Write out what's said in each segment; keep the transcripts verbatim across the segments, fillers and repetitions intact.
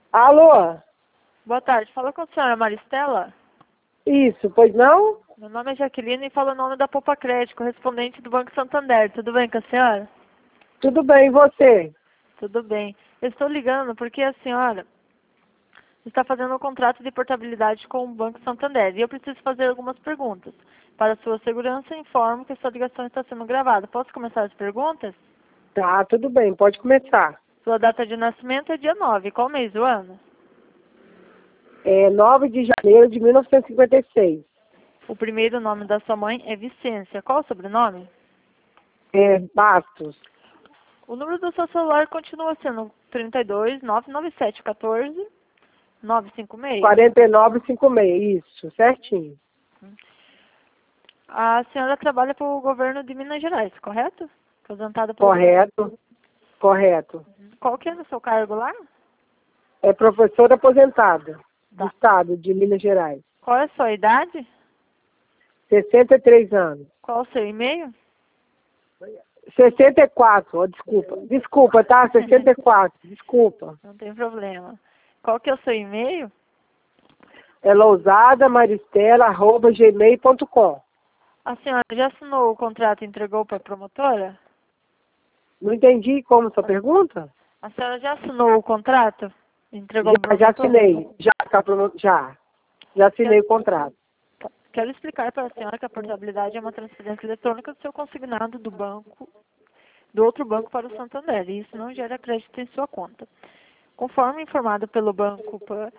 Alô? Boa tarde, fala com a senhora Maristela. Isso, pois não? Meu nome é Jaqueline e falo o nome da Poupa Crédito, correspondente do Banco Santander. Tudo bem com a senhora? Tudo bem, e você? Tudo bem. Eu estou ligando porque a senhora está fazendo um contrato de portabilidade com o Banco Santander e eu preciso fazer algumas perguntas. Para sua segurança, informo que essa ligação está sendo gravada. Posso começar as perguntas? Tá, tudo bem, pode começar. Sua data de nascimento é dia nove. Qual mês do ano? É nove de janeiro de mil novecentos e cinquenta e seis. O primeiro nome da sua mãe é Vicência. Qual o sobrenome? É Bastos. O número do seu celular continua sendo trinta e dois, nove nove sete, quatorze, nove cinco seis? quarenta e nove cinquenta e seis, isso, certinho. A senhora trabalha para o governo de Minas Gerais, correto? Aposentada pelo Correto, correto. Qual que é o seu cargo lá? É professora aposentada do Tá. estado de Minas Gerais. Qual é a sua idade? sessenta e três anos. Qual o seu e-mail? sessenta e quatro, ó, desculpa. Desculpa, tá? sessenta e quatro, desculpa. Não tem problema. Qual que é o seu e-mail? É lousada maristela arroba gmail ponto com. A senhora já assinou o contrato e entregou para a promotora? Não entendi como sua pergunta? A senhora já assinou o contrato? Entregou Já, para a já promotora? assinei. Já, tá promo- já. Já assinei o contrato. Quero explicar para a senhora que a portabilidade é uma transferência eletrônica do seu consignado do banco, do outro banco para o Santander, e isso não gera crédito em sua conta. Conforme informado pelo banco Pan,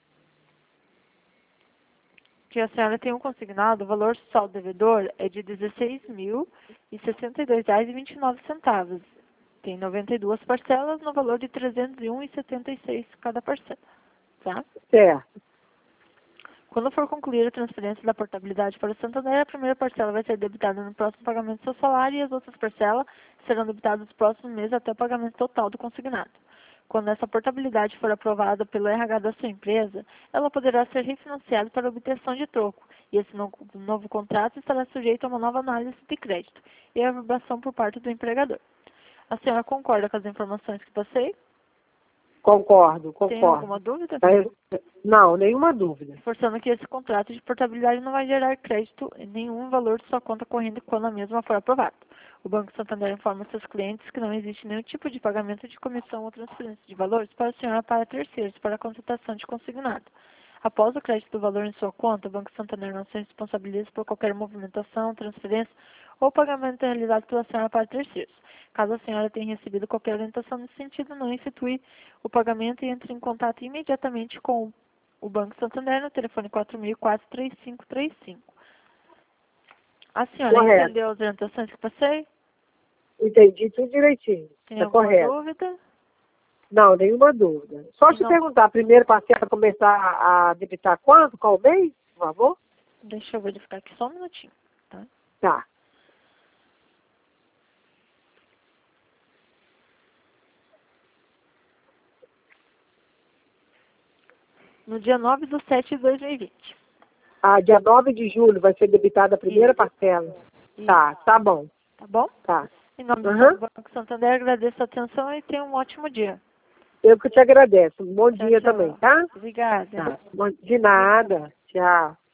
que a senhora tem um consignado, o valor saldo devedor é de dezesseis mil e sessenta e dois reais e vinte e nove centavos. Tem noventa e duas parcelas no valor de trezentos e um reais e setenta e seis centavos cada parcela, tá? Certo. Quando for concluir a transferência da portabilidade para o Santander, a primeira parcela vai ser debitada no próximo pagamento do seu salário e as outras parcelas serão debitadas nos próximos meses até o pagamento total do consignado. Quando essa portabilidade for aprovada pelo R H da sua empresa, ela poderá ser refinanciada para obtenção de troco, e esse novo, novo contrato estará sujeito a uma nova análise de crédito e a aprovação por parte do empregador. A senhora concorda com as informações que passei? Concordo, Tem concordo. alguma dúvida? Tá, não, nenhuma dúvida. Reforçando que esse contrato de portabilidade não vai gerar crédito em nenhum valor de sua conta corrente quando a mesma for aprovada. O Banco Santander informa seus clientes que não existe nenhum tipo de pagamento de comissão ou transferência de valores para a senhora para terceiros para a contratação de consignado. Após o crédito do valor em sua conta, o Banco Santander não se responsabiliza por qualquer movimentação, transferência ou pagamento realizado pela senhora para terceiros. Caso a senhora tenha recebido qualquer orientação nesse sentido, não efetue o pagamento e entre em contato imediatamente com o Banco Santander no telefone quatro mil e quatro, três cinco três cinco. A senhora Correto. entendeu as orientações que passei? Entendi tudo direitinho. Tem Tá alguma correto. dúvida? Não, nenhuma dúvida. Só te Não. perguntar, a primeira parcela começar a debitar quanto? Qual mês, por favor? Deixa eu verificar aqui só um minutinho, tá? Tá. No dia nove de sete de dois mil e vinte. Ah, dia nove de julho vai ser debitada a primeira Isso. parcela. Isso. Tá, tá bom. Tá bom? Tá. Em nome do Uhum. Banco Santander, agradeço a atenção e tenha um ótimo dia. Eu que te agradeço. Um bom Tchau, dia tchau. também, tá? Obrigada. Tá. Bom- De nada. Tchau.